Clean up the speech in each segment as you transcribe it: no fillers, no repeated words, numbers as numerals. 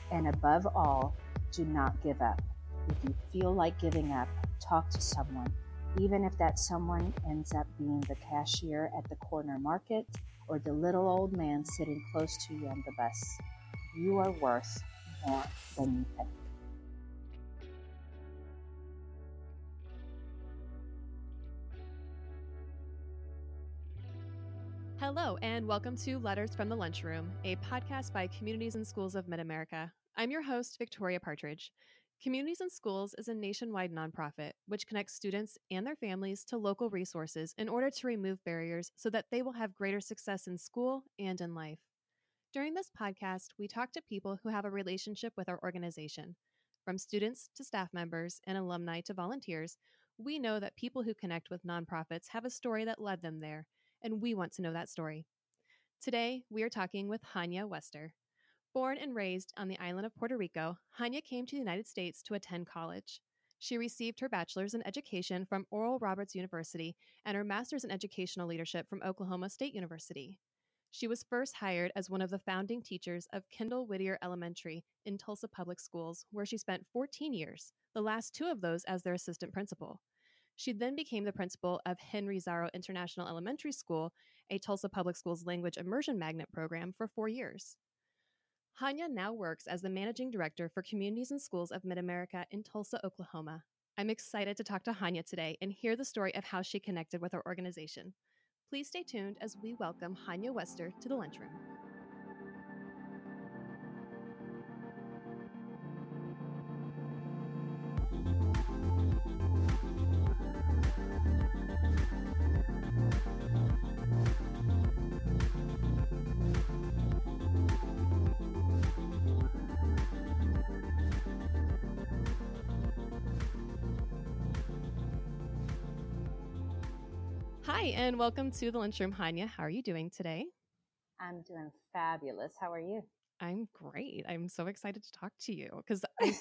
And above all, do not give up. If you feel like giving up, talk to someone, even if that someone ends up being the cashier at the corner market or the little old man sitting close to you on the bus. You are worth more than you think. Hello, and welcome to Letters from the Lunchroom, a podcast by Communities and Schools of Mid-America. I'm your host, Victoria Partridge. Communities and Schools is a nationwide nonprofit which connects students and their families to local resources in order to remove barriers so that they will have greater success in school and in life. During this podcast, we talk to people who have a relationship with our organization. From students to staff members and alumni to volunteers, we know that people who connect with nonprofits have a story that led them there, and we want to know that story. Today, we are talking with Hania Wester. Born and raised on the island of Puerto Rico, Hania came to the United States to attend college. She received her bachelor's in education from Oral Roberts University and her master's in educational leadership from Oklahoma State University. She was first hired as one of the founding teachers of Kendall Whittier Elementary in Tulsa Public Schools, where she spent 14 years, the last 2 of those as their assistant principal. She then became the principal of Henry Zaro International Elementary School, a Tulsa Public Schools language immersion magnet program, for 4 years. Hania now works as the managing director for Communities and Schools of Mid-America in Tulsa, Oklahoma. I'm excited to talk to Hania today and hear the story of how she connected with our organization. Please stay tuned as we welcome Hania Wester to the lunchroom. Hi, and welcome to the lunchroom, Hania. How are you doing today? I'm doing fabulous. How are you? I'm great. I'm so excited to talk to you because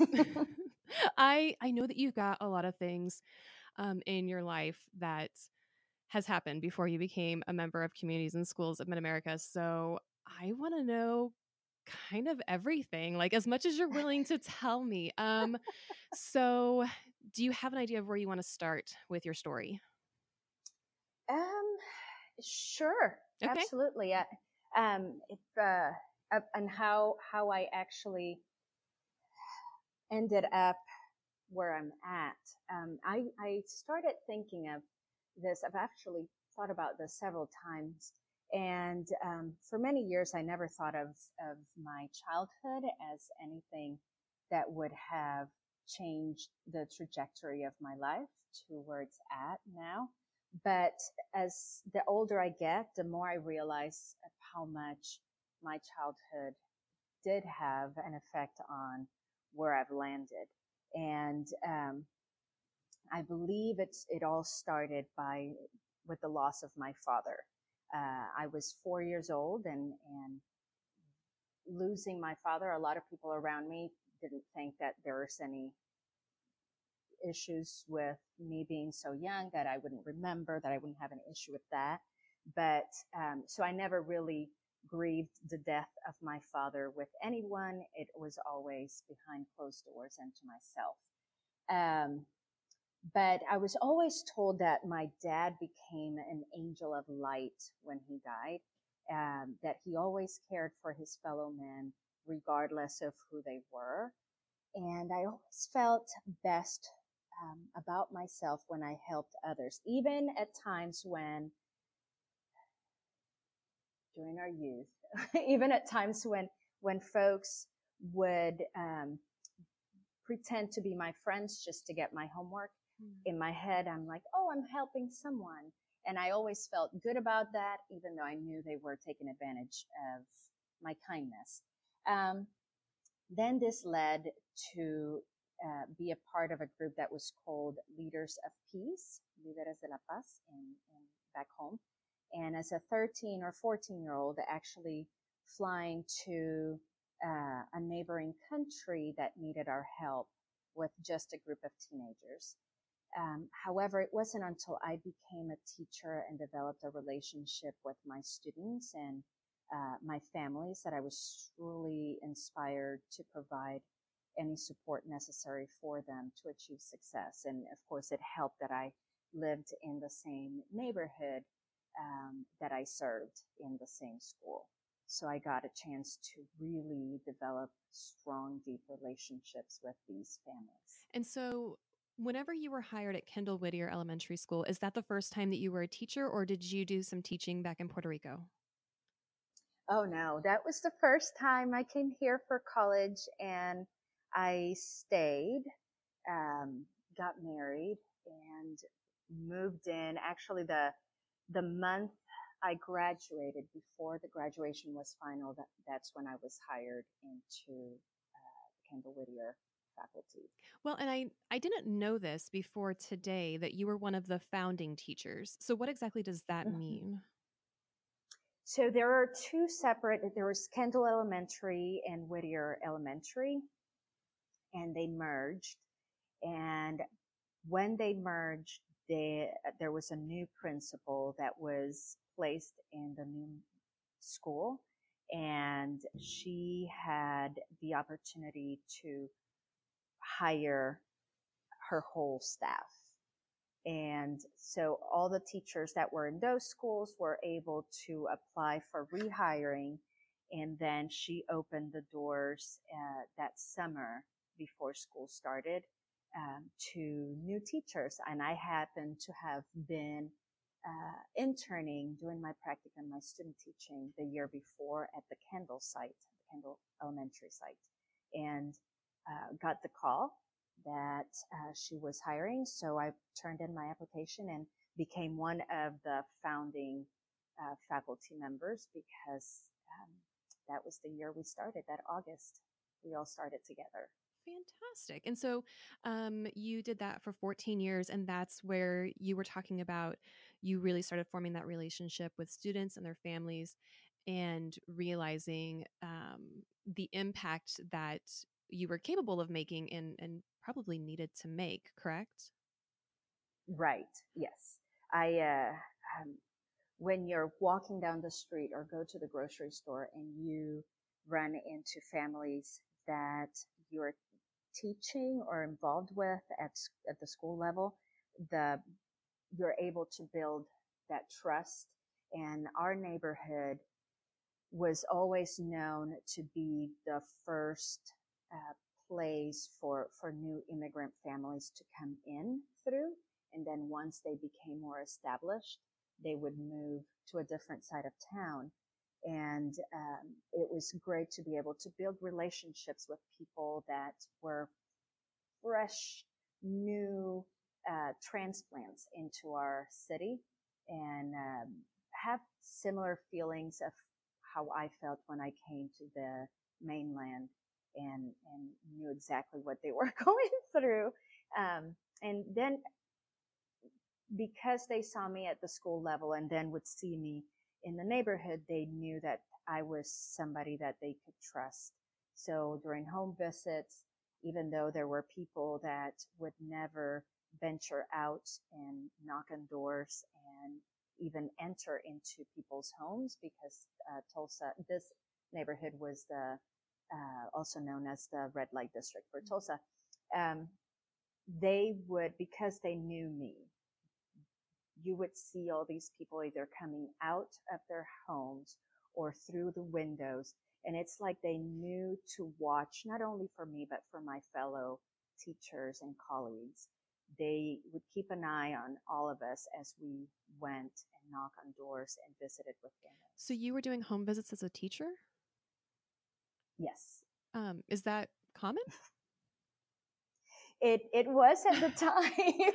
I know that you've got a lot of things in your life that has happened before you became a member of Communities and Schools of Mid-America. So I want to know kind of everything, like as much as you're willing to tell me. So do you have an idea of where you want to start with your story? Um, sure, Okay. absolutely. If and how I actually ended up where I'm at. I started thinking of this. I've actually thought about this several times. And for many years, I never thought of my childhood as anything that would have changed the trajectory of my life to where it's at now. But as the older I get, the more I realize how much my childhood did have an effect on where I've landed. And I believe it all started with the loss of my father. I was 4 years old, and losing my father. A lot of people around me didn't think that there was any issues with me being so young, that I wouldn't remember, that I wouldn't have an issue with that. But so I never really grieved the death of my father with anyone. It was always behind closed doors and to myself. Um, but I was always told that my dad became an angel of light when he died, that he always cared for his fellow men, regardless of who they were. And I always felt best about myself when I helped others, even at times when, during our youth, even at times when folks would pretend to be my friends just to get my homework. In my head, I'm like, oh, I'm helping someone. And I always felt good about that, even though I knew they were taking advantage of my kindness. Then this led to be a part of a group that was called Leaders of Peace, Líderes de la Paz, in back home. And as a 13 or 14-year-old, actually flying to a neighboring country that needed our help with just a group of teenagers. However, it wasn't until I became a teacher and developed a relationship with my students and my families, that I was truly inspired to provide any support necessary for them to achieve success. And of course, it helped that I lived in the same neighborhood that I served in the same school. So I got a chance to really develop strong, deep relationships with these families. And so, whenever you were hired at Kendall Whittier Elementary School, is that the first time that you were a teacher, or did you do some teaching back in Puerto Rico? Oh no, that was the first time I came here for college, and I stayed, um, got married, and moved in. Actually, the month I graduated, before the graduation was final, that's when I was hired into the Kendall Whittier faculty. Well, and I didn't know this before today that you were one of the founding teachers. So, what exactly does that Mhm. mean? So there are two separate. There was Kendall Elementary and Whittier Elementary, and they merged. And when they merged, there was a new principal that was placed in the new school, and she had the opportunity to hire her whole staff. And so all the teachers that were in those schools were able to apply for rehiring. And then she opened the doors that summer before school started to new teachers. And I happened to have been interning, doing my practicum, my student teaching the year before at the Kendall site, the Kendall Elementary site, and got the call that she was hiring. So I turned in my application and became one of the founding faculty members, because that was the year we started, that August. We all started together. Fantastic. And so you did that for 14 years, and that's where you were talking about you really started forming that relationship with students and their families and realizing the impact that you were capable of making and probably needed to make, correct? Right. Yes. I, um, when you're walking down the street or go to the grocery store and you run into families that you're teaching or involved with at the school level, the you're able to build that trust. And our neighborhood was always known to be the first uh, place for new immigrant families to come in through. And then once they became more established, they would move to a different side of town. And it was great to be able to build relationships with people that were fresh, new transplants into our city, and have similar feelings of how I felt when I came to the mainland, and knew exactly what they were going through. And then because they saw me at the school level and then would see me in the neighborhood, they knew that I was somebody that they could trust. So during home visits, even though there were people that would never venture out and knock on doors and even enter into people's homes, because Tulsa, this neighborhood was the also known as the red light district for Tulsa. Um, they would, because they knew me, you would see all these people either coming out of their homes or through the windows. And it's like they knew to watch not only for me, but for my fellow teachers and colleagues. They would keep an eye on all of us as we went and knocked on doors and visited with So families. you were doing home visits as a teacher? Yes. Is that common? It was at the time.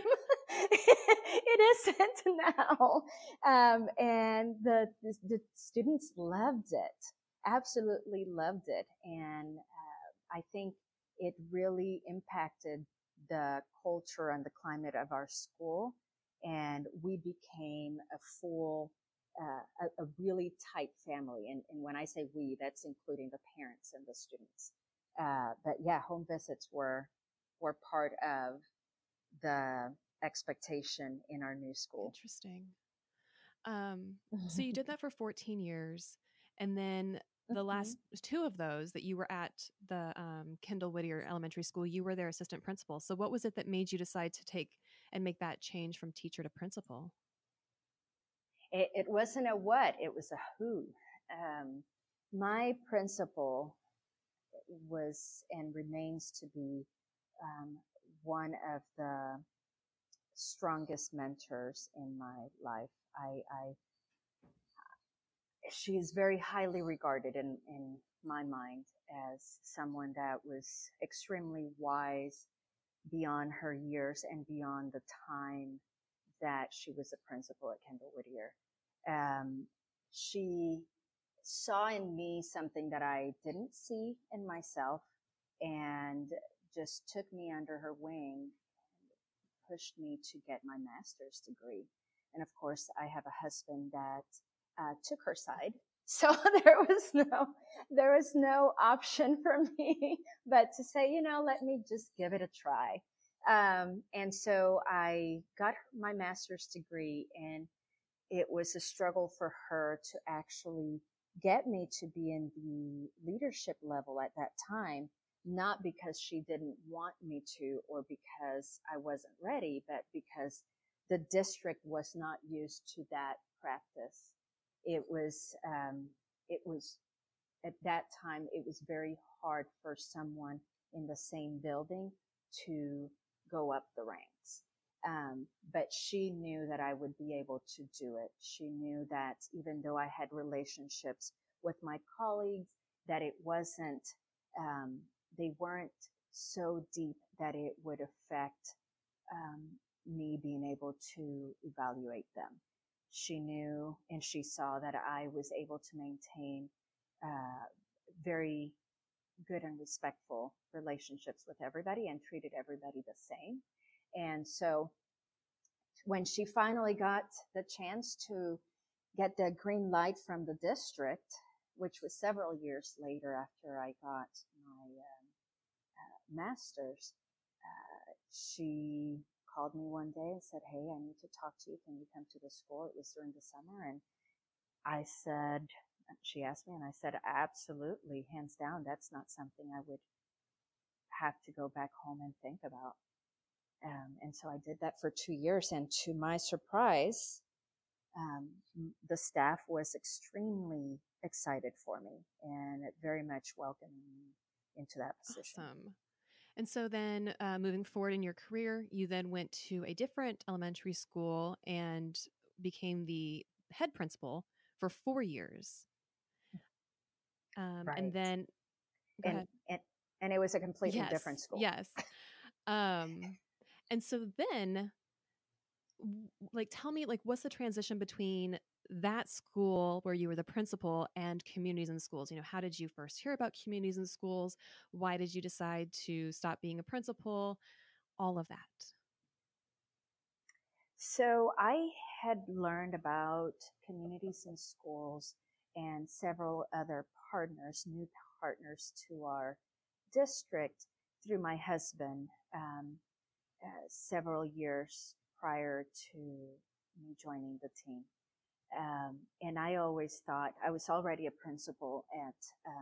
It isn't now. And the students loved it, absolutely loved it. And I think it really impacted the culture and the climate of our school. And we became a full, a really tight family. And when I say we, that's including the parents and the students. But yeah, home visits were part of the expectation in our new school. Interesting. So you did that for 14 years. And then the Mhm. last two of those that you were at the Kendall Whittier Elementary School, you were their assistant principal. So what was it that made you decide to take and make that change from teacher to principal? It wasn't a what, it was a who. Um, my principal was and remains to be um, one of the strongest mentors in my life. She is very highly regarded in my mind as someone that was extremely wise beyond her years and beyond the time that she was a principal at Kendall Whittier. Um, she saw in me something that I didn't see in myself and just took me under her wing and pushed me to get my master's degree. And of course, I have a husband that took her side. So there was no option for me but to say, let me just give it a try. And so I got my master's degree, and it was a struggle for her to actually get me to be in the leadership level at that time, not because she didn't want me to or because I wasn't ready, but because the district was not used to that practice. It was, it was at that time, it was very hard for someone in the same building to go up the ranks. But she knew that I would be able to do it. She knew that even though I had relationships with my colleagues, that it wasn't, they weren't so deep that it would affect um, me being able to evaluate them. She knew and she saw that I was able to maintain uh, very good and respectful relationships with everybody and treated everybody the same. And so when she finally got the chance to get the green light from the district, which was several years later after I got my master's, she called me one day and said, "Hey, I need to talk to you. Can you come to the school?" It was during the summer. And I said, she asked me, and I said, absolutely, hands down, that's not something I would have to go back home and think about. And so I did that for 2 years. And to my surprise, um, the staff was extremely excited for me and it very much welcomed me into that position. Awesome. And so then moving forward in your career, you then went to a different elementary school and became the head principal for 4 years. And Right. then, go And, ahead. and, and it was a completely Yes, different school. yes. Um, and so then, like, tell me, like, what's the transition between that school where you were the principal and communities and schools? How did you first hear about communities and schools? Why did you decide to stop being a principal? All of that. So I had learned about communities and schools and several other partners, new partners to our district through my husband several years prior to me joining the team. And I always thought I was already a principal at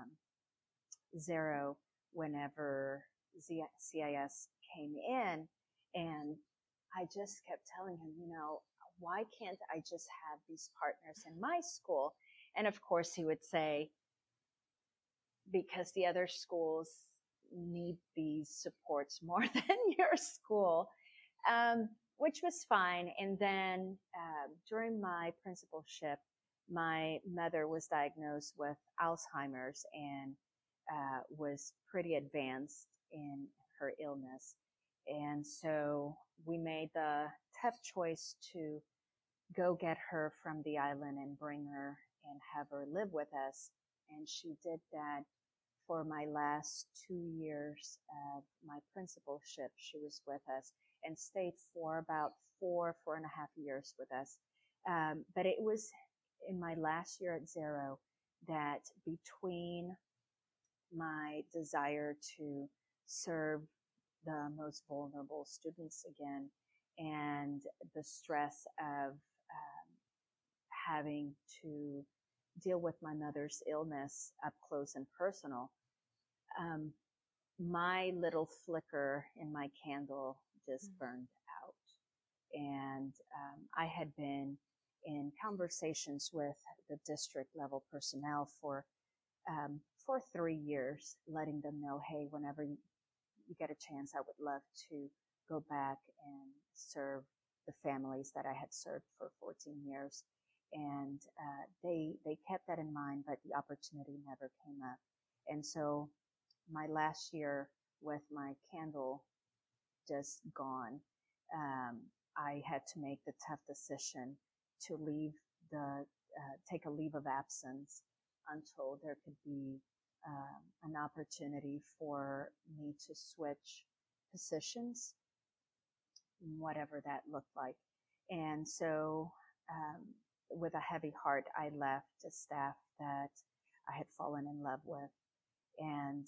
Zero whenever CIS came in. And I just kept telling him, why can't I just have these partners in my school? And of course, he would say, because the other schools need these supports more than your school, which was fine. And then during my principalship, my mother was diagnosed with Alzheimer's and was pretty advanced in her illness. And so we made the tough choice to go get her from the island and bring her and have her live with us. And she did that for my last 2 years of my principalship. She was with us and stayed for about 4.5 years with us. But it was in my last year at Zero that between my desire to serve the most vulnerable students again and the stress of having to deal with my mother's illness up close and personal, my little flicker in my candle just burned out. And I had been in conversations with the district level personnel for 3 years, letting them know, hey, whenever you get a chance, I would love to go back and serve the families that I had served for 14 years. And they kept that in mind, but the opportunity never came up. And so my last year with my candle just gone, I had to make the tough decision to take a leave of absence until there could be an opportunity for me to switch positions, whatever that looked like. And so, with a heavy heart, I left a staff that I had fallen in love with, and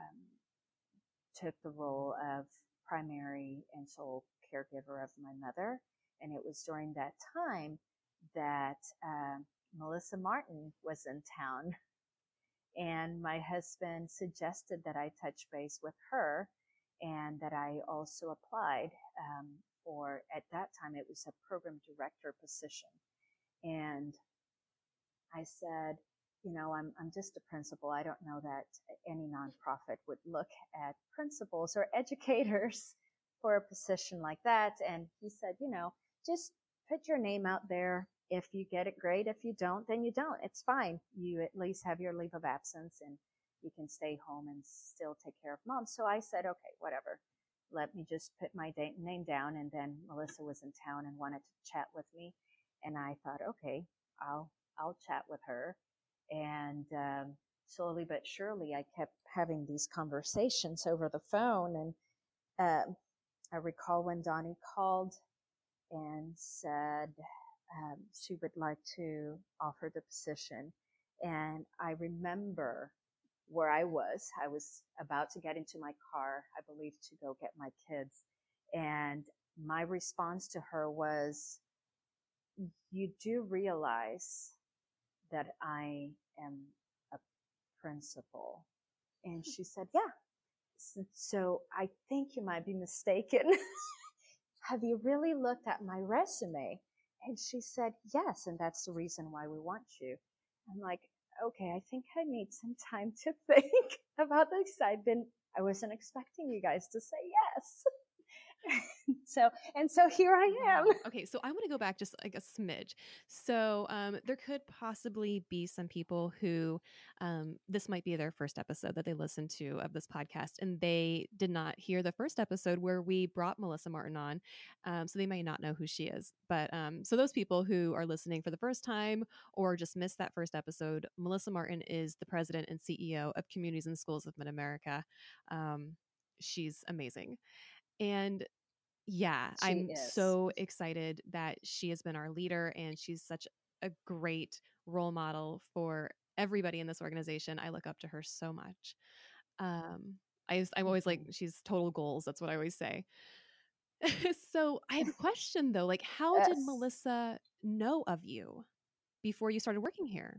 took the role of primary and sole caregiver of my mother. And it was during that time that Melissa Martin was in town. And my husband suggested that I touch base with her, and that I also applied for, at that time, it was a program director position. And I said, I'm just a principal. I don't know that any nonprofit would look at principals or educators for a position like that. And he said, just put your name out there. If you get it, great. If you don't, then you don't. It's fine. You at least have your leave of absence and you can stay home and still take care of mom. So I said, okay, whatever. Let me just put my name down. And then Melissa was in town and wanted to chat with me. And I thought, okay, I'll chat with her. And slowly but surely, I kept having these conversations over the phone. And I recall when Donnie called and said she would like to offer the position. And I remember where I was. I was about to get into my car, I believe, to go get my kids. And my response to her was, you do realize that I am a principal? And she said, yeah. So I think you might be mistaken. Have you really looked at my resume? And she said, yes, and that's the reason why we want you. I'm like, okay, I think I need some time to think about this. I wasn't expecting you guys to say yes. So here I am. Okay, so I want to go back just like a smidge. So there could possibly be some people who this might be their first episode that they listened to of this podcast, and they did not hear the first episode where we brought Melissa Martin on. So they may not know who she is. But so those people who are listening for the first time or just missed that first episode, Melissa Martin is the president and CEO of Communities and Schools of Mid-America. She's amazing. And yeah, I'm so excited that she has been our leader, and she's such a great role model for everybody in this organization. I look up to her so much. I'm always like, she's total goals. That's what I always say. So I have a question though, like how did Melissa know of you before you started working here?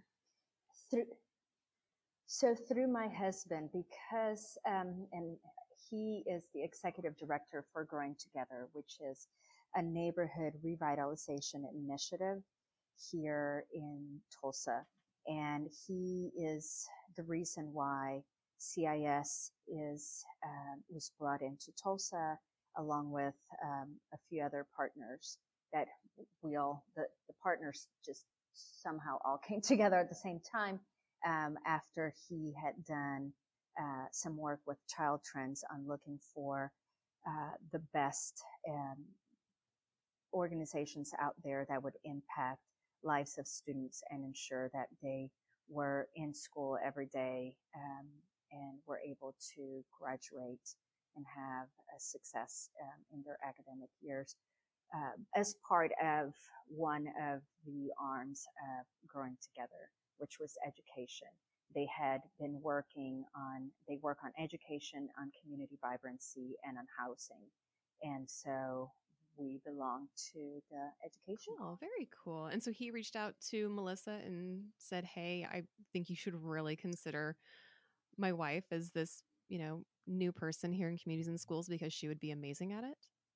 Through my husband, because, and he is the executive director for Growing Together, which is a neighborhood revitalization initiative here in Tulsa. And he is the reason why CIS was brought into Tulsa, along with a few other partners that the partners just somehow all came together at the same time. After he had done some work with Child Trends on looking for the best organizations out there that would impact lives of students and ensure that they were in school every day and were able to graduate and have a success in their academic years. As part of one of the arms of Growing Together, which was education. They had been work on education, on community vibrancy, and on housing. And so we belong to the education. Oh, very cool. And so he reached out to Melissa and said, "Hey, I think you should really consider my wife as this, new person here in Communities and Schools because she would be amazing at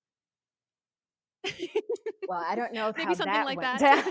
it." Well, I don't know Maybe how something that like went that. down.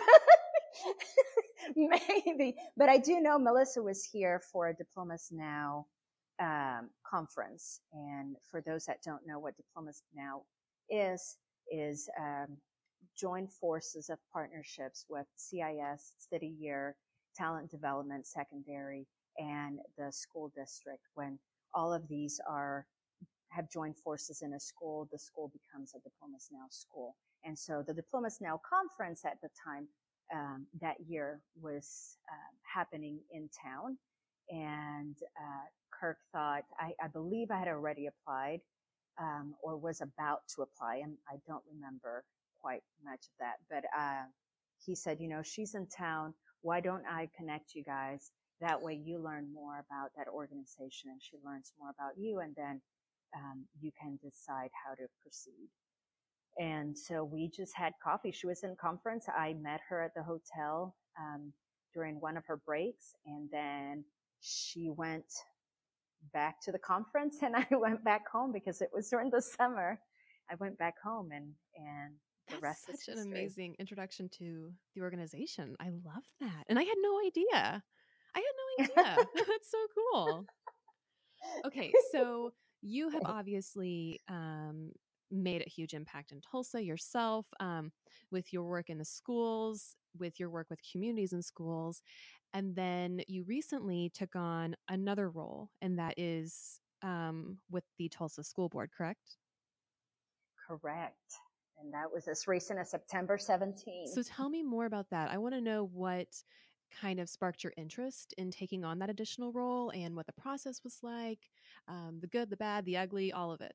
Maybe, but I do know Melissa was here for a Diplomas Now conference, and for those that don't know what Diplomas Now is joined forces of partnerships with CIS, City Year, Talent Development, Secondary, and the school district. When all of these have joined forces in a school, the school becomes a Diplomas Now school. And so the Diplomas Now conference at the time that year was happening in town. And Kirk thought, I believe I had already applied or was about to apply, and I don't remember quite much of that. But he said, she's in town. Why don't I connect you guys? That way you learn more about that organization and she learns more about you, and then you can decide how to proceed. And so we just had coffee. She was in conference. I met her at the hotel during one of her breaks, and then she went back to the conference, and I went back home because it was during the summer. I went back home, and the rest is such an history. amazing introduction to the organization. I love that. And I had no idea. That's so cool. Okay, so you have obviously made a huge impact in Tulsa yourself with your work in the schools, with your work with communities and schools. And then you recently took on another role, and that is with the Tulsa School Board, correct? Correct. And that was as recent as September 17th. So tell me more about that. I want to know what kind of sparked your interest in taking on that additional role and what the process was like, the good, the bad, the ugly, all of it.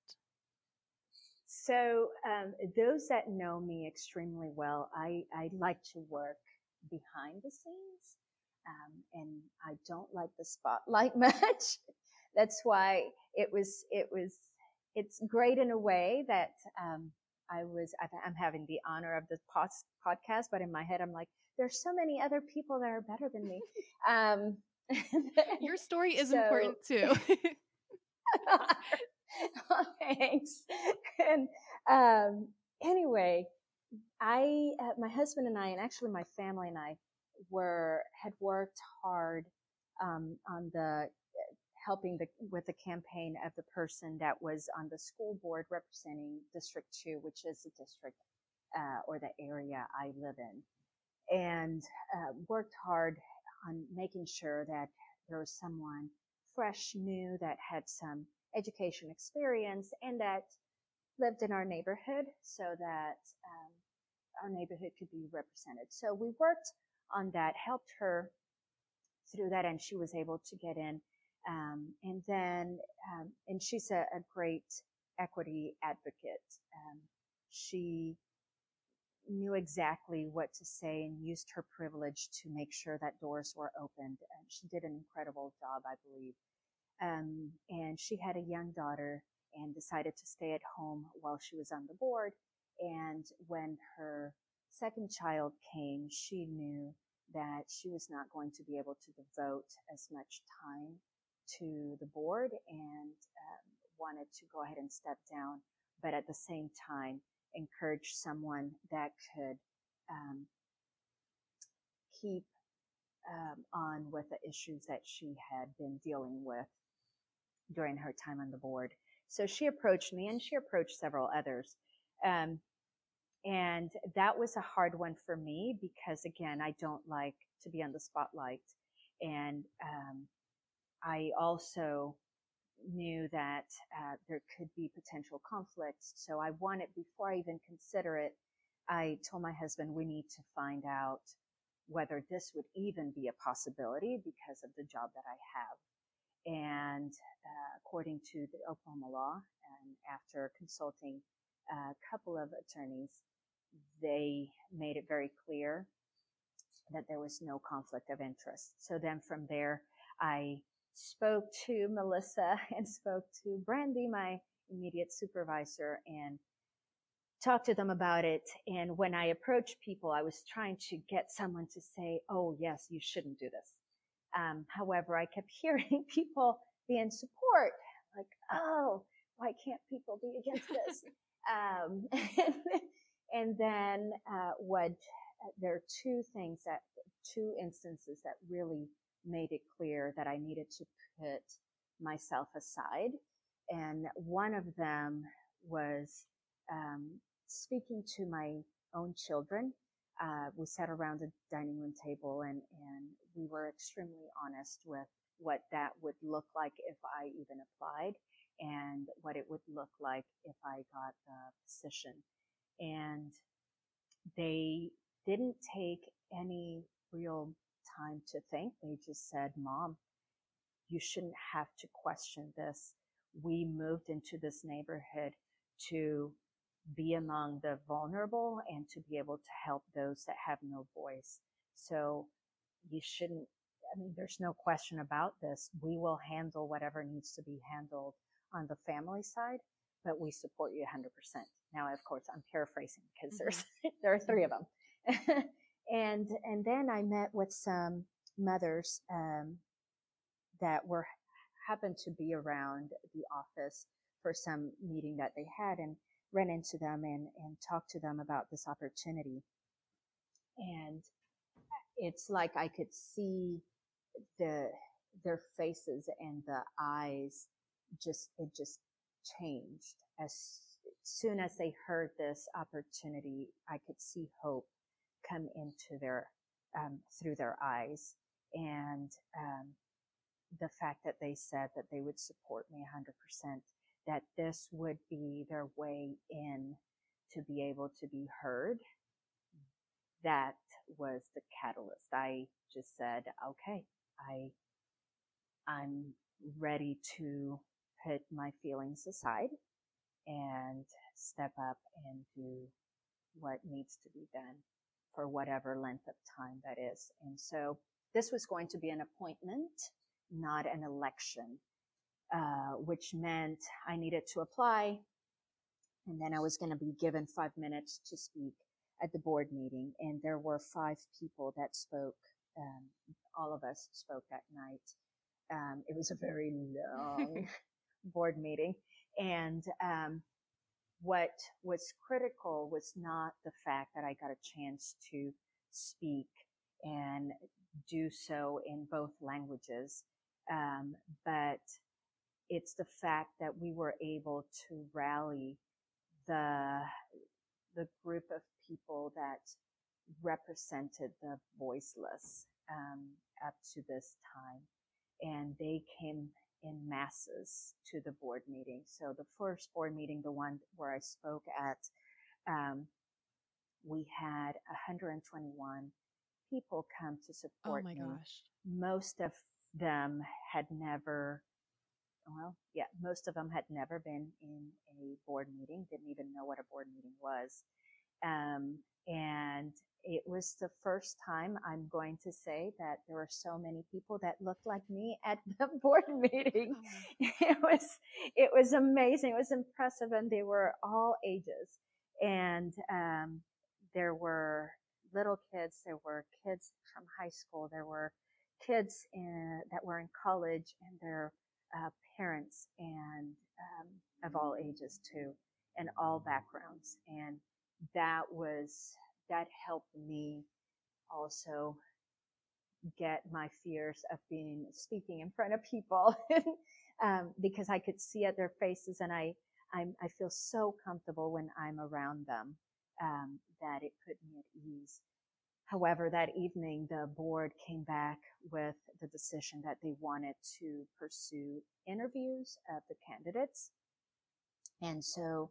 So those that know me extremely well, I like to work behind the scenes, and I don't like the spotlight much. That's why it's great in a way that I'm having the honor of the podcast, but in my head I'm like, there's so many other people that are better than me. Your story is important too. Thanks. And anyway, my husband and I, and actually my family and I, had worked hard on helping with the campaign of the person that was on the school board representing District 2, which is the district or the area I live in, and worked hard on making sure that there was someone fresh, new, that had some education experience and that lived in our neighborhood so that our neighborhood could be represented. So we worked on that, helped her through that, and she was able to get in. And then, and she's a great equity advocate. She knew exactly what to say and used her privilege to make sure that doors were opened. And she did an incredible job, I believe. And she had a young daughter and decided to stay at home while she was on the board. And when her second child came, she knew that she was not going to be able to devote as much time to the board and wanted to go ahead and step down, but at the same time encourage someone that could keep on with the issues that she had been dealing with during her time on the board. So she approached me, and she approached several others. And that was a hard one for me because, again, I don't like to be on the spotlight. And I also knew that there could be potential conflicts. So I wanted, before I even consider it, I told my husband, we need to find out whether this would even be a possibility because of the job that I have. And according to the Oklahoma law, and after consulting a couple of attorneys, they made it very clear that there was no conflict of interest. So then from there, I spoke to Melissa and spoke to Brandy, my immediate supervisor, and talk to them about it. And when I approached people, I was trying to get someone to say, oh, yes, you shouldn't do this. However, I kept hearing people be in support, like, oh, why can't people be against this? And then there are two instances that really made it clear that I needed to put myself aside. And one of them was speaking to my own children. We sat around the dining room table and we were extremely honest with what that would look like if I even applied and what it would look like if I got the position. And they didn't take any real time to think. They just said, Mom, you shouldn't have to question this. We moved into this neighborhood to be among the vulnerable and to be able to help those that have no voice. So you shouldn't, there's no question about this. We will handle whatever needs to be handled on the family side, but we support you 100%. Now, of course, I'm paraphrasing because there are three of them. And then I met with some mothers, that happened to be around the office for some meeting that they had, and ran into them and talked to them about this opportunity. And it's like I could see their faces and the eyes it just changed. As soon as they heard this opportunity, I could see hope come into through their eyes. And the fact that they said that they would support me 100%, that this would be their way in to be able to be heard, that was the catalyst. I just said, okay, I'm ready to put my feelings aside and step up and do what needs to be done for whatever length of time that is. And so this was going to be an appointment, not an election, which meant I needed to apply, and then I was going to be given 5 minutes to speak at the board meeting. And there were 5 people that spoke. All of us spoke that night. It was a very long board meeting. And what was critical was not the fact that I got a chance to speak and do so in both languages, but it's the fact that we were able to rally the group of people that represented the voiceless up to this time. And they came in masses to the board meeting. So the first board meeting, the one where I spoke at, we had 121 people come to support me. Oh my gosh. Most of them had never been in a board meeting, didn't even know what a board meeting was. And it was the first time, I'm going to say, that there were so many people that looked like me at the board meeting. Oh. It was amazing. It was impressive. And they were all ages. And there were little kids. There were kids from high school. There were kids that were in college, and their parents, and of all ages too, and all backgrounds. And that helped me also get my fears of speaking in front of people, because I could see at their faces, and I feel so comfortable when I'm around them, that it put me at ease. However, that evening, the board came back with the decision that they wanted to pursue interviews of the candidates. And so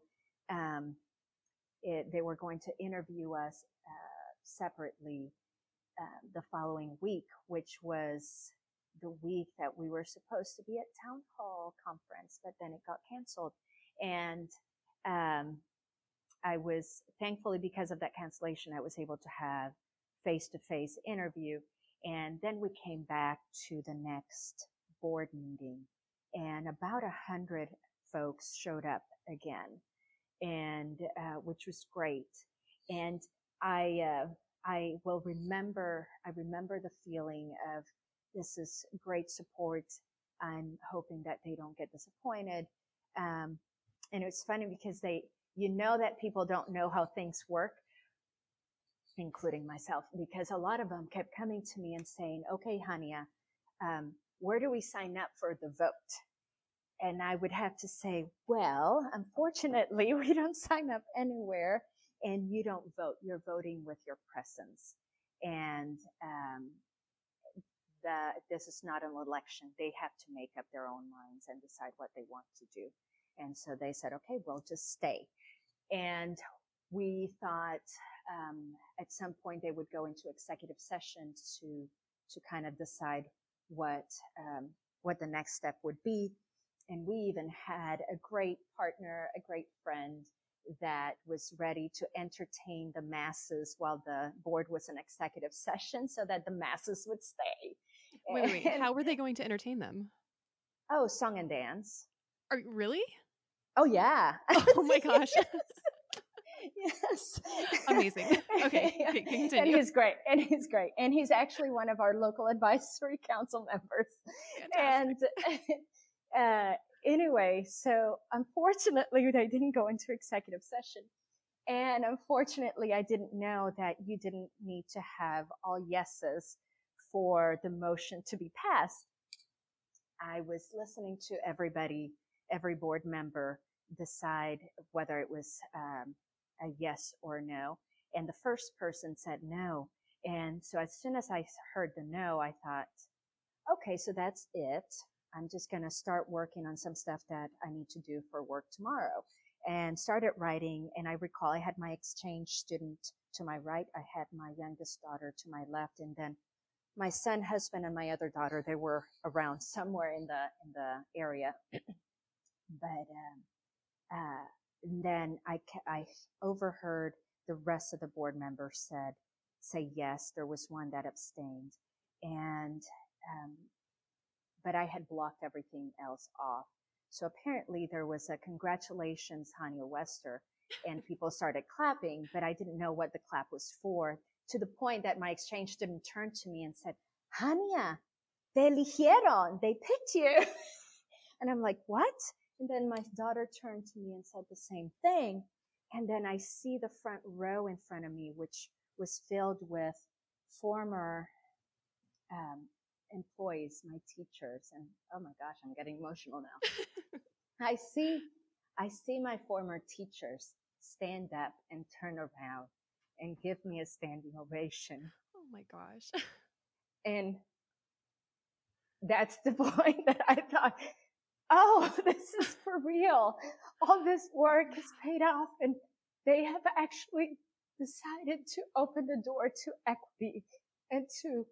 they were going to interview us separately the following week, which was the week that we were supposed to be at town hall conference, but then it got canceled. And I was, thankfully, because of that cancellation, I was able to have face-to-face interview. And then we came back to the next board meeting, and about 100 folks showed up again. and which was great. And I will remember. I remember the feeling of this is great support. I'm hoping that they don't get disappointed. And it's funny because that people don't know how things work, including myself, because a lot of them kept coming to me and saying, okay, Hania, where do we sign up for the vote? And I would have to say, well, unfortunately, we don't sign up anywhere and you don't vote. You're voting with your presence. And this is not an election. They have to make up their own minds and decide what they want to do. And so they said, okay, well, just stay. And we thought at some point they would go into executive session to kind of decide what the next step would be. And we even had a great partner, a great friend that was ready to entertain the masses while the board was in executive session so that the masses would stay. Wait. How were they going to entertain them? Oh, song and dance. Really? Oh, yeah. Oh, my gosh. Yes. Amazing. Okay, continue. And he's great. And he's actually one of our local advisory council members. Fantastic. And anyway, so unfortunately, they didn't go into executive session. And unfortunately, I didn't know that you didn't need to have all yeses for the motion to be passed. I was listening to everybody, every board member decide whether it was a yes or no. And the first person said no. And so as soon as I heard the no, I thought, okay, so that's it. I'm just going to start working on some stuff that I need to do for work tomorrow. And started writing. And I recall I had my exchange student to my right. I had my youngest daughter to my left. And then my son, husband, and my other daughter, they were around somewhere in the area. But then I overheard the rest of the board members say yes. There was one that abstained, and but I had blocked everything else off. So apparently there was a congratulations, Hania Wester, and people started clapping, but I didn't know what the clap was for, to the point that my exchange student turned to me and said, Hania, te eligieron, they picked you. And I'm like, what? And then my daughter turned to me and said the same thing. And then I see the front row in front of me, which was filled with former employees, my teachers. And oh my gosh, I'm getting emotional now. I see my former teachers stand up and turn around and give me a standing ovation. Oh my gosh. And that's the point that I thought, oh, this is for real. All this work has paid off, and they have actually decided to open the door to equity and to,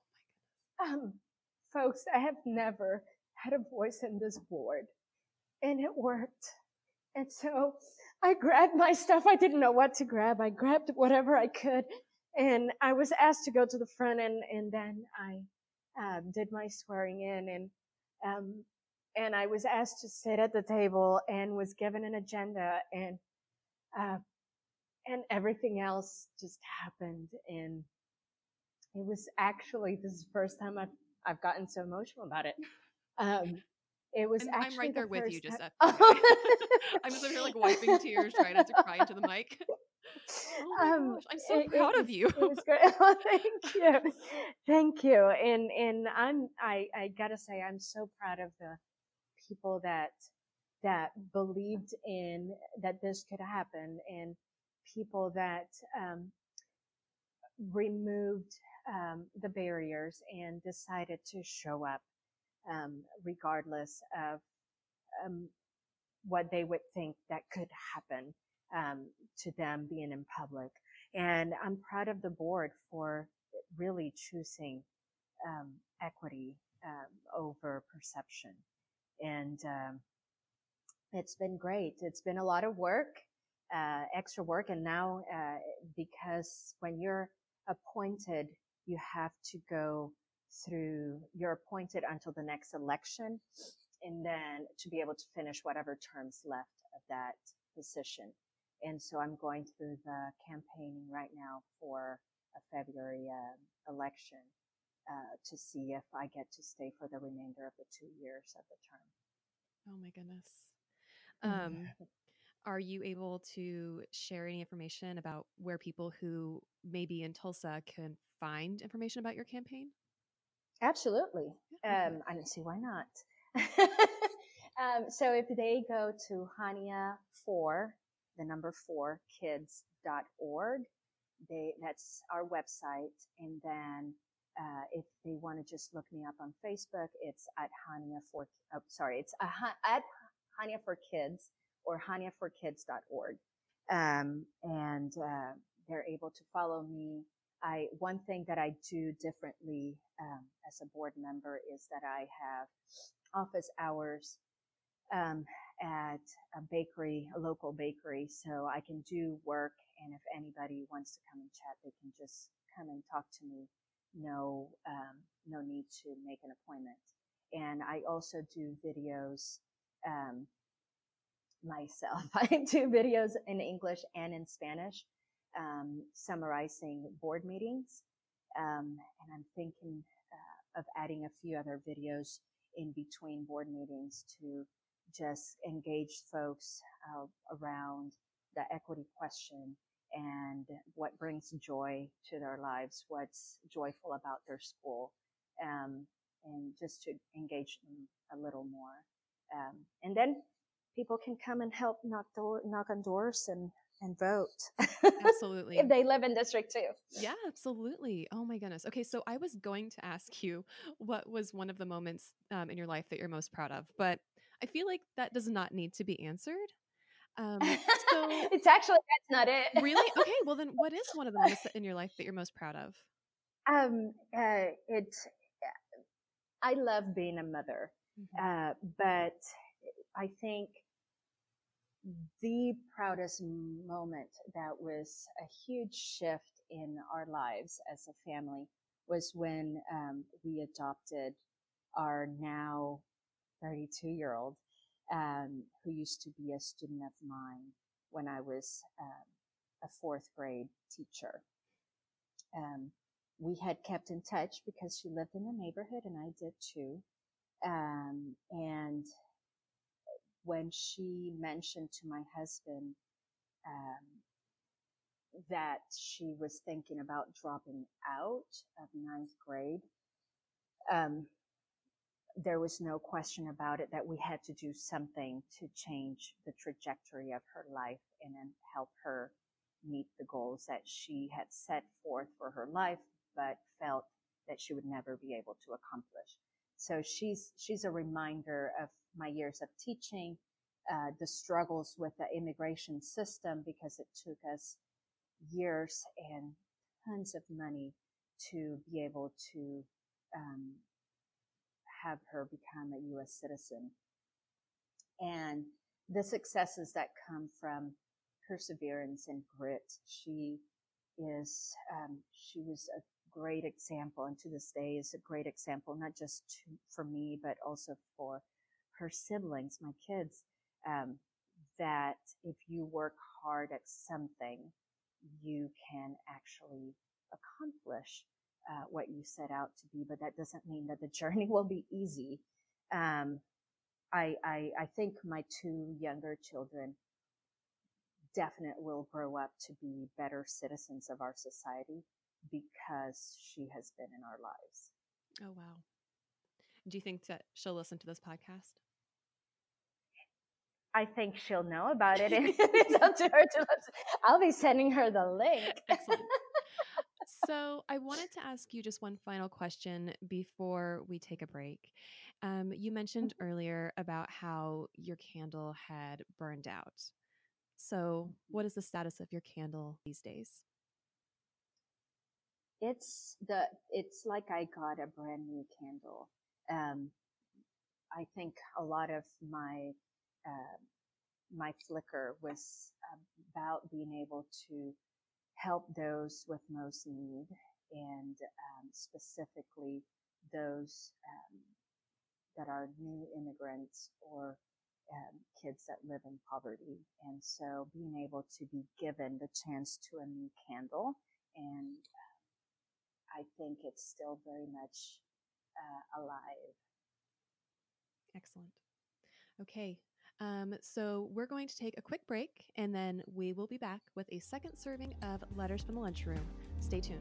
folks, I have never had a voice in this board, and it worked. And so I grabbed my stuff. I didn't know what to grab. I grabbed whatever I could, and I was asked to go to the front, and then I did my swearing in, and I was asked to sit at the table and was given an agenda, and everything else just happened. And it was actually, this is the first time I've gotten so emotional about it. It was I'm right there with you, just Giuseppe. I'm just over here like wiping tears, trying not to cry into the mic. Oh my gosh, I'm so proud of you. It was great. Oh, thank you. And I gotta say, I'm so proud of the people that believed in that this could happen, and people that removed the barriers and decided to show up regardless of what they would think that could happen to them being in public. And I'm proud of the board for really choosing equity over perception. And it's been great. It's been a lot of work, extra work. And now, because when you're appointed, you have to go through, you're appointed until the next election, and then to be able to finish whatever terms left of that position. And so I'm going through the campaigning right now for a February election to see if I get to stay for the remainder of the 2 years of the term. Oh my goodness. Um, are you able to share any information about where people who may be in Tulsa can find information about your campaign? Absolutely. Yeah, okay. I don't see why not. So if they go to Hania4, the number 4kids.org, that's our website. And then if they want to just look me up on Facebook, it's at Hania4, it's at Hania4Kids or Hania4Kids.org. And they're able to follow me. One thing that I do differently as a board member is that I have office hours at a local bakery, so I can do work. And if anybody wants to come and chat, they can just come and talk to me. No need to make an appointment. And I also do videos myself. I do videos in English and in Spanish, summarizing board meetings. And I'm thinking of adding a few other videos in between board meetings to just engage folks around the equity question and what brings joy to their lives, what's joyful about their school, and just to engage them a little more. And then people can come and help knock on doors and vote. Absolutely. If they live in District 2. Yeah, absolutely. Oh my goodness. Okay, so I was going to ask you what was one of the moments in your life that you're most proud of, but I feel like that does not need to be answered. Um, so It's actually, that's not it. really? Okay, well then what is one of the moments in your life that you're most proud of? I love being a mother, but I think the proudest moment that was a huge shift in our lives as a family was when we adopted our now 32-year-old, who used to be a student of mine when I was a fourth grade teacher. We had kept in touch because she lived in the neighborhood and I did too. And when she mentioned to my husband that she was thinking about dropping out of ninth grade, there was no question about it that we had to do something to change the trajectory of her life and then help her meet the goals that she had set forth for her life, but felt that she would never be able to accomplish. So she's a reminder of my years of teaching, the struggles with the immigration system, because it took us years and tons of money to be able to have her become a U.S. citizen. And the successes that come from perseverance and grit. She was a great example, and to this day is a great example, not just for me, but also for her siblings, my kids, that if you work hard at something, you can actually accomplish what you set out to be, but that doesn't mean that the journey will be easy. I think my two younger children definitely will grow up to be better citizens of our society because she has been in our lives. Oh, wow. Do you think that she'll listen to this podcast? I think she'll know about it, and it's up to her to listen. I'll be sending her the link. Excellent. So I wanted to ask you just one final question before we take a break. You mentioned earlier about how your candle had burned out. So what is the status of your candle these days? It's like I got a brand new candle. I think a lot of my flicker was about being able to help those with most need, and specifically those that are new immigrants or kids that live in poverty. And so being able to be given the chance to a new candle, and I think it's still very much alive. Excellent. Okay. So we're going to take a quick break and then we will be back with a second serving of Letters from the Lunchroom. Stay tuned.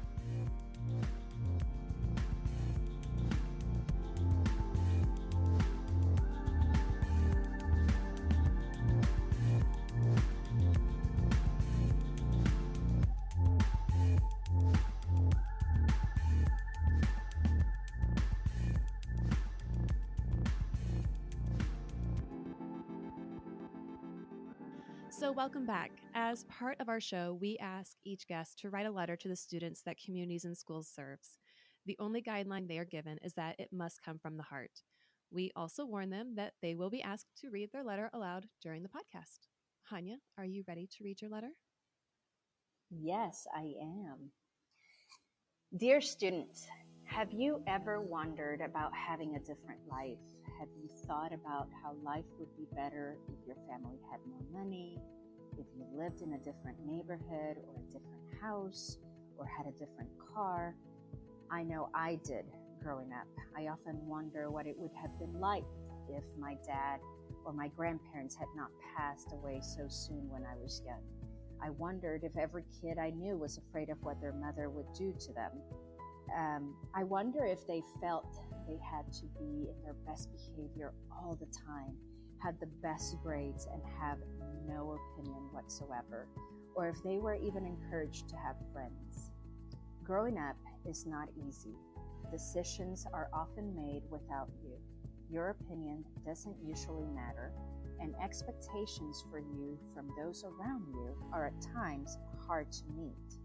So, welcome back. As part of our show, we ask each guest to write a letter to the students that Communities in Schools serves. The only guideline they are given is that it must come from the heart. We also warn them that they will be asked to read their letter aloud during the podcast. Hanya, are you ready to read your letter? Yes, I am. Dear students, have you ever wondered about having a different life? Have you thought about how life would be better if your family had more money, if you lived in a different neighborhood or a different house, or had a different car? I know I did growing up. I often wonder what it would have been like if my dad or my grandparents had not passed away so soon when I was young. I wondered if every kid I knew was afraid of what their mother would do to them. I wonder if they felt they had to be in their best behavior all the time, had the best grades, and have no opinion whatsoever, or if they were even encouraged to have friends. Growing up is not easy. Decisions are often made without you. Your opinion doesn't usually matter, and expectations for you from those around you are at times hard to meet.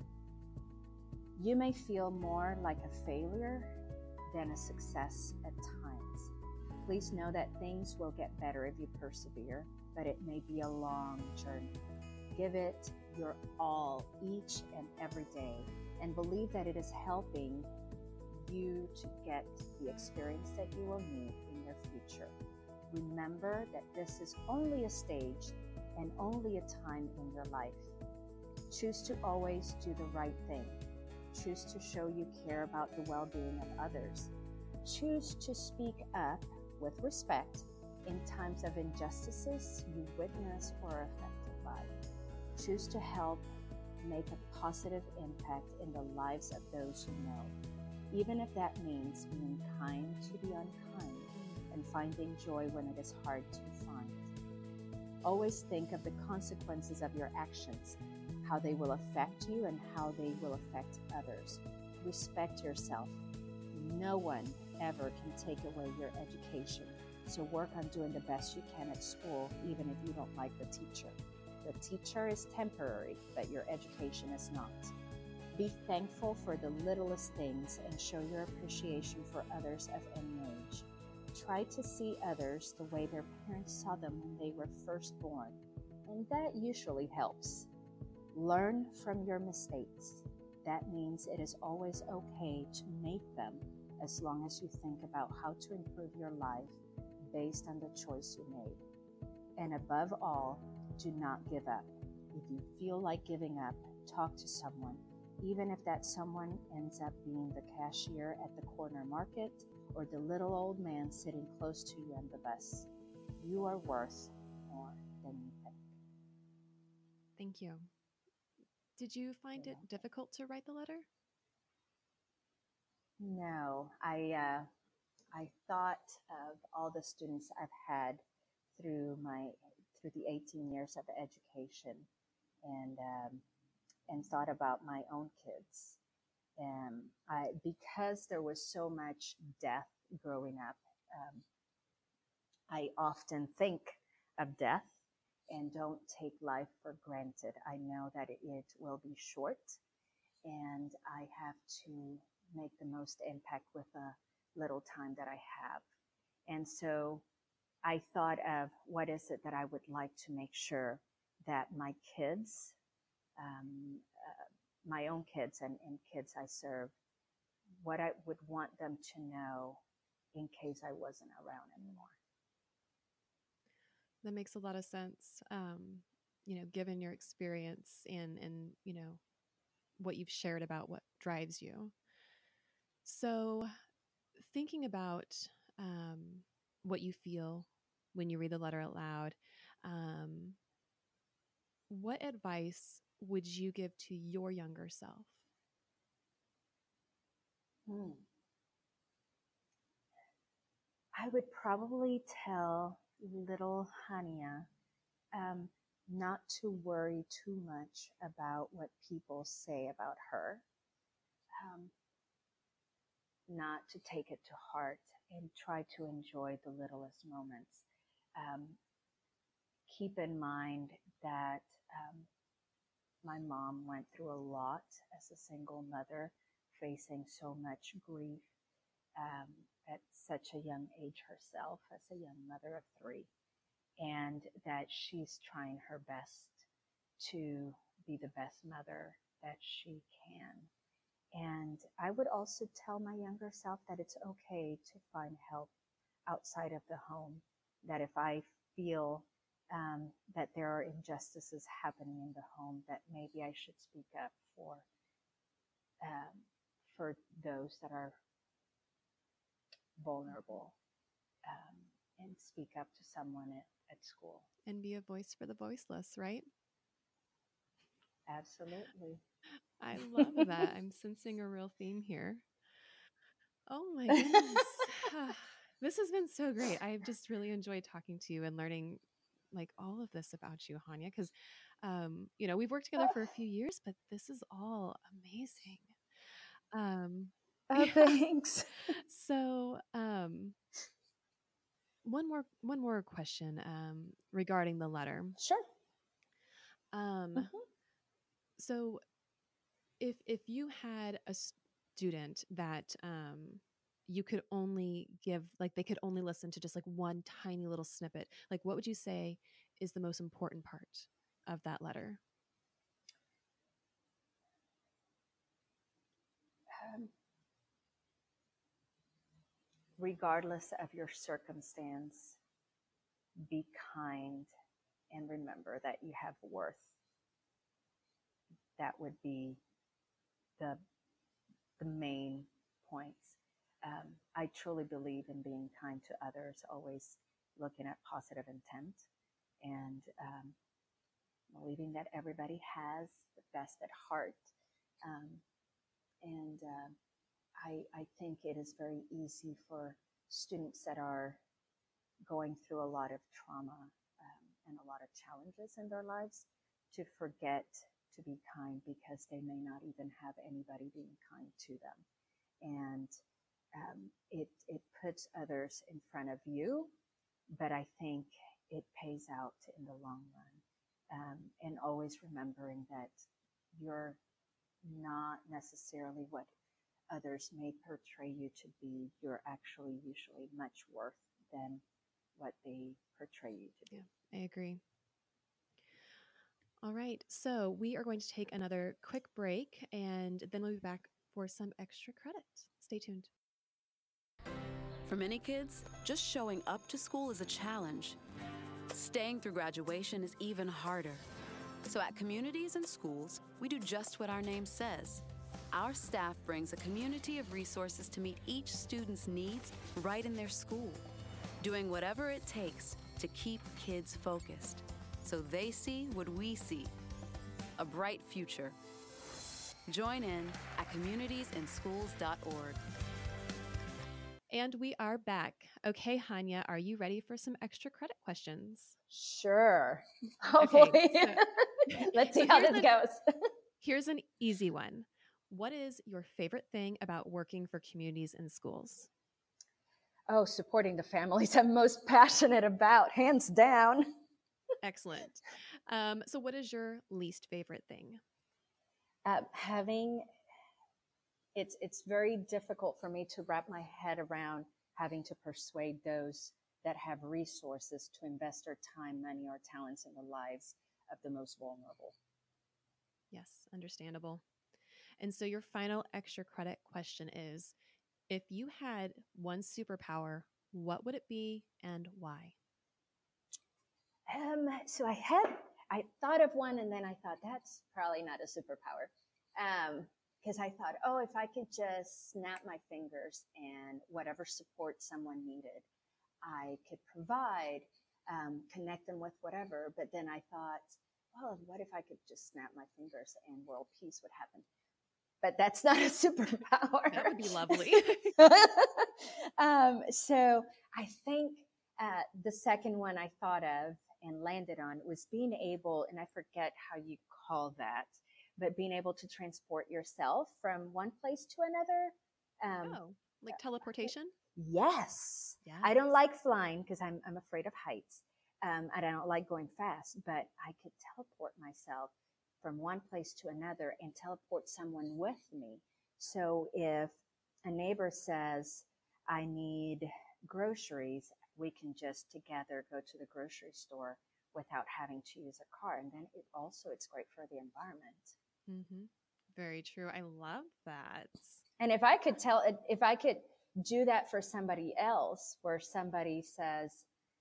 You may feel more like a failure than a success at times. Please know that things will get better if you persevere, but it may be a long journey. Give it your all each and every day, and believe that it is helping you to get the experience that you will need in your future. Remember that this is only a stage and only a time in your life. Choose to always do the right thing. Choose to show you care about the well-being of others. Choose to speak up with respect in times of injustices you witness or are affected by. Choose to help make a positive impact in the lives of those you know, even if that means being kind to the unkind and finding joy when it is hard to find. Always think of the consequences of your actions, how they will affect you and how they will affect others. Respect yourself. No one ever can take away your education, so work on doing the best you can at school, even if you don't like the teacher. The teacher is temporary, but your education is not. Be thankful for the littlest things and show your appreciation for others of any age. Try to see others the way their parents saw them when they were first born, and that usually helps. Learn from your mistakes. That means it is always okay to make them, as long as you think about how to improve your life based on the choice you made. And above all, do not give up. If you feel like giving up, talk to someone, even if that someone ends up being the cashier at the corner market or the little old man sitting close to you on the bus. You are worth more than you think. Thank you. Did you find it difficult to write the letter? No, I thought of all the students I've had through the 18 years of education, and thought about my own kids. And because there was so much death growing up, I often think of death and don't take life for granted. I know that it will be short, and I have to make the most impact with the little time that I have. And so I thought of what is it that I would like to make sure that my kids, my own kids and kids I serve, what I would want them to know in case I wasn't around anymore. That makes a lot of sense. Given your experience and what you've shared about what drives you. So, thinking about um, what you feel when you read the letter out loud, um, what advice would you give to your younger self? Hmm. I would probably tell little Hania um, not to worry too much about what people say about her, um, not to take it to heart, and try to enjoy the littlest moments. Um, Keep in mind that my mom went through a lot as a single mother, facing so much grief um, at such a young age herself, as a young mother of three, and that she's trying her best to be the best mother that she can. And I would also tell my younger self that it's okay to find help outside of the home, that if I feel that there are injustices happening in the home, that maybe I should speak up um, for those that are vulnerable, and speak up to someone at school. And be a voice for the voiceless, right? Absolutely. I love that. I'm sensing a real theme here. Oh my goodness. This has been so great. I've just really enjoyed talking to you and learning like all of this about you, Hania, because we've worked together for a few years, but this is all amazing. Um, Oh, yeah. thanks. So, one more question regarding the letter. Sure. Um, Mhm. so if you had a student that you could only give, like they could only listen to just like one tiny little snippet, like what would you say is the most important part of that letter? Um, Regardless of your circumstance, be kind and remember that you have worth. That would be the the main points. I truly believe in being kind to others, always looking at positive intent, and believing that everybody has the best at heart. Um, and I think it is very easy for students that are going through a lot of trauma and a lot of challenges in their lives to forget to be kind because they may not even have anybody being kind to them. And it puts others in front of you, but I think it pays out in the long run. And always remembering that you're not necessarily what others may portray you to be. You're actually usually much worse than what they portray you to be. Yeah, I agree. All right, so we are going to take another quick break and then we'll be back for some extra credit. Stay tuned. For many kids, just showing up to school is a challenge. Staying through graduation is even harder. So at Communities and Schools, we do just what our name says. Our staff brings a community of resources to meet each student's needs right in their school, doing whatever it takes to keep kids focused so they see what we see, a bright future. Join in at communitiesinschools.org. And we are back. Okay, Hania, are you ready for some extra credit questions? Sure. Hopefully. Okay, Let's see how this goes. Here's an easy one. What is your favorite thing about working for Communities and Schools? Oh, supporting the families I'm most passionate about, hands down. Excellent. So what is your least favorite thing? Having it's very difficult for me to wrap my head around having to persuade those that have resources to invest their time, money, or talents in the lives of the most vulnerable. Yes, understandable. And so your final extra credit question is, if you had one superpower, what would it be and why? So I thought of one, and then I thought that's probably not a superpower. Because I thought, oh, if I could just snap my fingers and whatever support someone needed, I could provide, connect them with whatever. But then I thought, well, what if I could just snap my fingers and world peace would happen? But that's not a superpower. That would be lovely. So I think the second one I thought of and landed on was being able, and I forget how you call that, but being able to transport yourself from one place to another. Oh, like teleportation? Yes. Yeah. I don't like flying because I'm afraid of heights. And I don't like going fast, but I could teleport myself from one place to another and teleport someone with me. So if a neighbor says, I need groceries, we can just together go to the grocery store without having to use a car. And then it's great for the environment. Mm-hmm. Very true. I love that. And if I could do that for somebody else, where somebody says,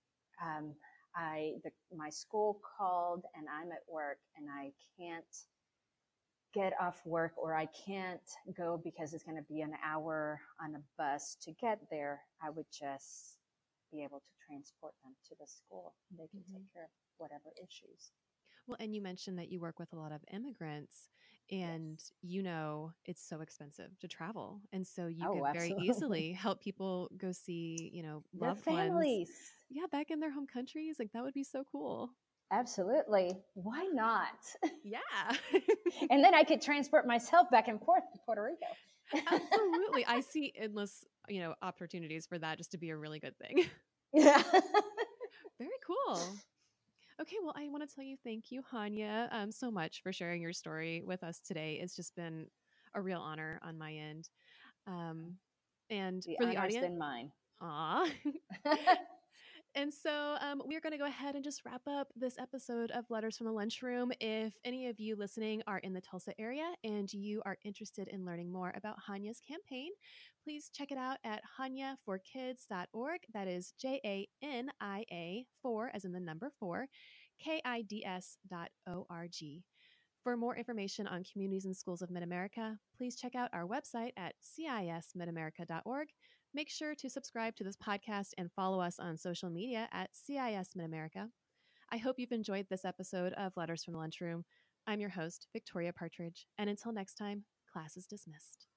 my school called and I'm at work and I can't get off work, or I can't go because it's going to be an hour on a bus to get there, I would just be able to transport them to the school. They can take care of whatever issues. Well, and you mentioned that you work with a lot of immigrants, and Yes. it's so expensive to travel. And so you Oh, could very absolutely. easily help people go see, Their loved ones. families. Yeah, back in their home countries. Like that would be so cool. Absolutely. Why not? Yeah. And then I could transport myself back and forth to Puerto Rico. Absolutely. I see endless, opportunities for that just to be a really good thing. Yeah. Very cool. Okay, well, I want to tell you thank you, Hanya, so much for sharing your story with us today. It's just been a real honor on my end. Um, and The for the honor's audience, been mine. aw. And so we're going to go ahead and just wrap up this episode of Letters from the Lunchroom. If any of you listening are in the Tulsa area and you are interested in learning more about Hanya's campaign, please check it out at hanyaforkids.org. That is JANIA 4 as in the number 4, KIDS.org. For more information on communities and schools of Mid-America, please check out our website at cismidamerica.org. Make sure to subscribe to this podcast and follow us on social media at CIS Mid-America. I hope you've enjoyed this episode of Letters from the Lunchroom. I'm your host, Victoria Partridge, and until next time, class is dismissed.